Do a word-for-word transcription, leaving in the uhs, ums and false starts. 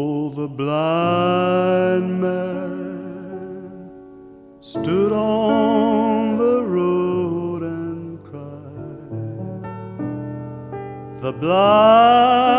the blind man stood on the road and cried. The blind